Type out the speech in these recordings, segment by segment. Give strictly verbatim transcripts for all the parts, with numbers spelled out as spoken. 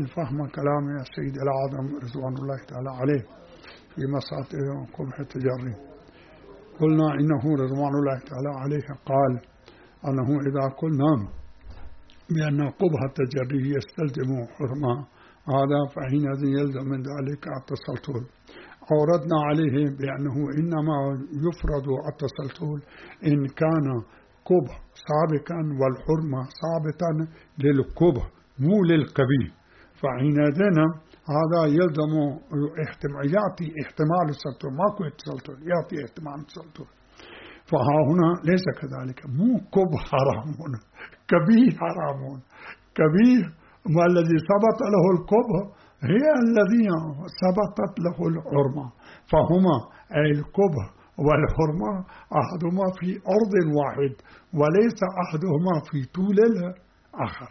نحاول فهم كلام السيد الأعظم رضوان الله تعالى عليه في مسألة قبح التجري. قلنا إنه رضوان الله تعالى عليه قال أنه إذا قلنا بأن قبح التجري يستلزم حرمة هذا فحينئذ يلزم من ذلك التسلطل. أوردنا عليه بأنه إنما يفرض التسلطل إن كان قبح سابقا والحرمة ثابتا للقبح مو للقبيح، فحينئذ هذا يلزم يعطي احتمال التسلطل، ماكو تسلطل، يعطي احتمال التسلطل. فها هنا ليس كذلك، مو قبح حرام، قبيح حرام. قبيح ما الذي ثبت له القبح هي الذي ثبتت له الحرمة، فهما أي القبح والحرمة أحدهما في أرض واحد وليس أحدهما في طول الآخر.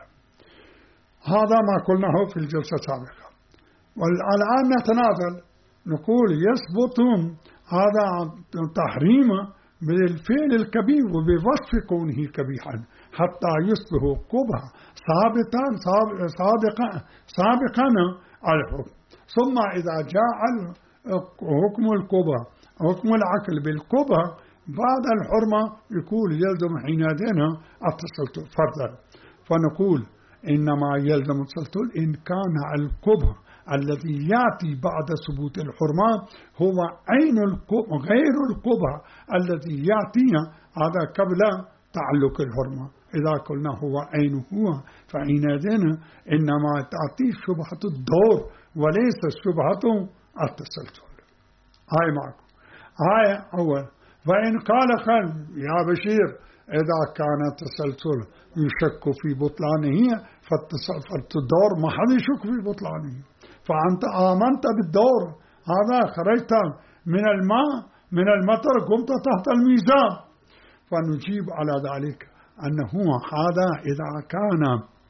هذا ما قلناه في الجلسة السابقة. والآن نتنازل نقول يثبت هذا تحريم بالفعل الكبير وبوصف كونه كبيحا حتى يصبح قبح سابقا سابقا سابقا الحكم. ثم إذا جاء حكم القبح حكم العقل بالقبح بعد الحرمة يقول يلزم حينئذ التسلطل فرضا. فنقول إنما يلزم التسلطل إن كان القبح الذي يأتي بعد ثبوت الحرمة هو عين القبح غير القبح الذي يأتي هذا قبل تعلق الحرمة. إذا قلنا هو عينه فحينئذ إنما تأتي شبهة الدور وليس شبهة التسلطل. هاي معكم، هاي أول. فإن قال خل يا بشير إذا كان التسلسل يشك في بطلانه فالدور ما حد يشك في بطلانه، فأنت آمنت بالدور هذا خرجت من الماء من المطر قمت تحت الميزان. فنجيب على ذلك أنه هذا إذا كان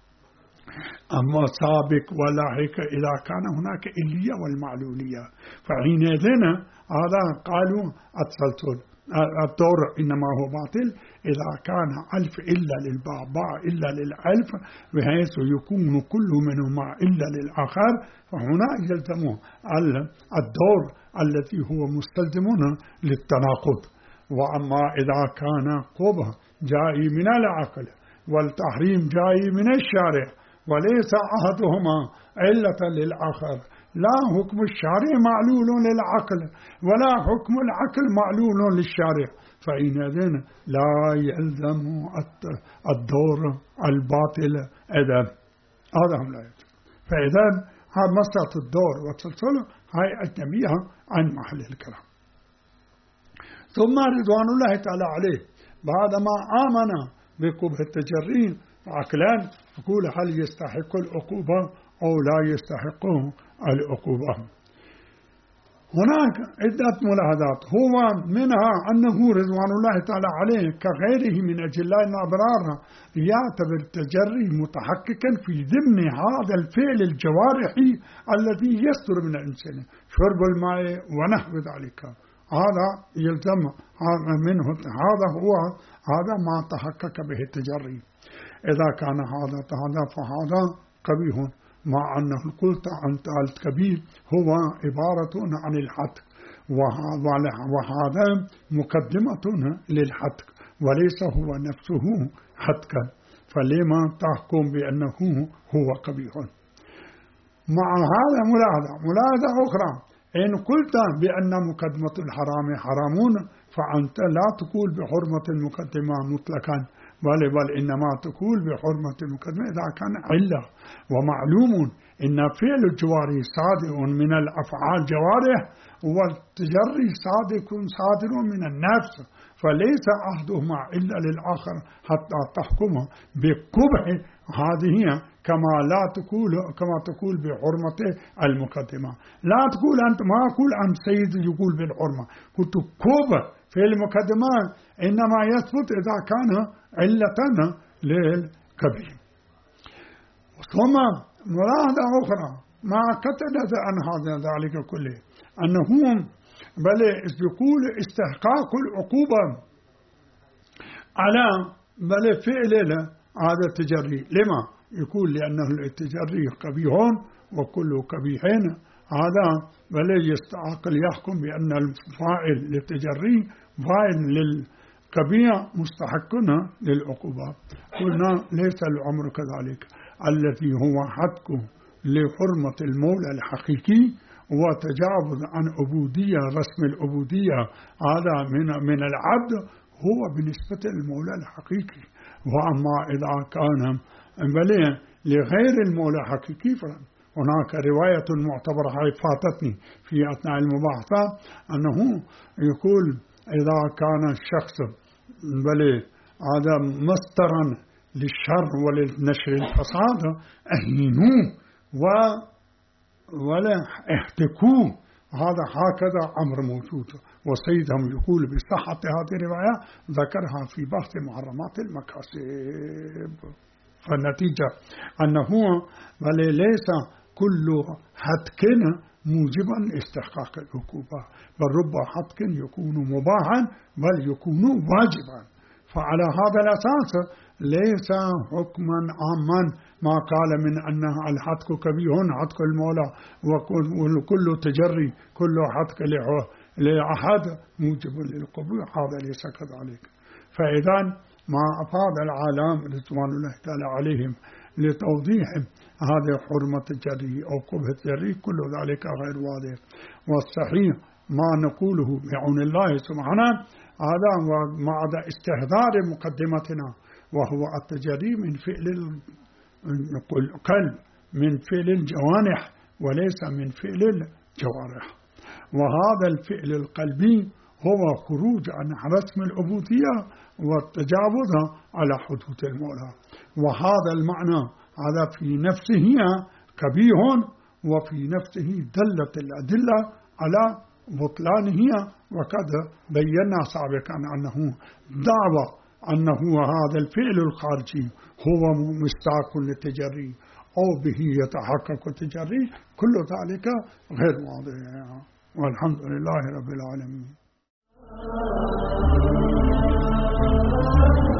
أما سابق ولاحق إذا كان هناك إلية والمعلولية، فحينئذ هذا قالوا التسلسل الدور إنما هو باطل إذا كان ألف إلا للباء باء إلا للألف بحيث يكون كل منهما إلا للآخر، فهنا يلزم الدور الذي هو مستلزم للتناقض. وأما إذا كان قبح جاي من العقل والتحريم جاي من الشارع وليس أحدهما علة للآخر، لا حكم الشارع معلول للعقل ولا حكم العقل معلول للشارع، فإنئذ لا يلزم الدور الباطل إذن هذا هم لا يلزم. فإذن هذا مسألة الدور والتسلسل هاي أجنبية عن محل الكلام. ثم رضوان الله تعالى عليه بعدما آمن بقبح التجري عقلان يقول هل يستحق العقوبة أو لا يستحق العقوبة. هناك عدة ملاحظات، هو منها أنه رضوان الله تعالى عليه كغيره من أجلاء الأبرار يعتبر التجري متحققا في ضمن هذا الفعل الجوارحي الذي يصدر من الإنسان، شرب الماء ونحو ذلك، هذا يلزم منه، هذا هو هذا ما تحقق به التجري. إذا كان هذا هذا فهذا قبيح، مع أنه قلت أنت الكبير هو عبارة عن الحتك، وهذا مقدمة للحتك وليس هو نفسه حتكا، فلما تحكم بأنه هو قبيح. مع هذا ملاحظة ملاحظة أخرى، إن قلت بأن مقدمة الحرام حرامون فأنت لا تقول بحرمة المقدمة مطلقا، بل بل إنما تقول بحرمة المقدمة إذا كان علة. ومعلوم إن فعل الجوارح صادر من الأفعال جوارح والتجري صادق صادر من النفس، فليس أحدهما إلا للآخر حتى تحكم بقبح هذه كما لا تقول كما تقول بحرمة المقدمة. لا تقول أنت، ما أقول أن سيد يقول بالحرمة، قلت قبح في المقدمة إنما يثبت إذا كان علة للكبير. ثم ملاحظة أخرى ما كتبت عن هذا ذلك كله أنهم بل يقول استحقاق العقوبة على بل فعل هذا التجري. لما؟ يقول لأنه التجري قبيح وكل قبيحين هذا ولا يستعقل يحكم بأن الفاعل للتجري فاعل للقبيح مستحق للعقوبة. قلنا ليس الأمر كذلك. الذي هو حتك لحرمة المولى الحقيقي وتجاوز عن عبودية رسم العبودية هذا من من العبد هو بالنسبة للمولى الحقيقي. وأما إذا كان بل لغير المولى الحقيقي هناك رواية معتبرة هاي فاتتني في أثناء المباحثة أنه يقول إذا كان الشخص بل هذا مصدرا للشر وللنشر الفساد أهينوه و ولا احتكوه. هذا هكذا أمر موجود. وسيدهم يقول بصحة هذه الرواية ذكرها في بحث محرمات المكاسب. فالنتيجة أنه بل ليس كل حتك موجبا استحقاق العقوبة، بل رب حتك يكون مباحا بل يكون واجبا. فعلى هذا الأساس ليس حكما عاما ما قال من أن الحتك كبير حتك المولى وكل تجري كل حتك لأحد موجب للقبول، هذا ليس كذلك. فإذا ما أفاد العالم رضوان الله تعالى عليهم لتوضيح هذه حرمة الجري أو قبح الجري كل ذلك غير واضح. والصحيح ما نقوله بعون الله سبحانه هذا ومع استهدار مقدمتنا، وهو التجري من فعل القلب من فعل الجوانح وليس من فعل الجوارح. وهذا الفعل القلبي هو خروج عن رسم العبودية والتجاوز على حدود المولى. وهذا المعنى هذا في نفسه قبيح وفي نفسه دلت الأدلة على بطلانه. وقد بينا سابقا أنه دعوى أنه هذا الفعل الخارجي هو مستحق للتجري أو به يتحقق التجري كل ذلك غير واضح. والحمد لله رب العالمين.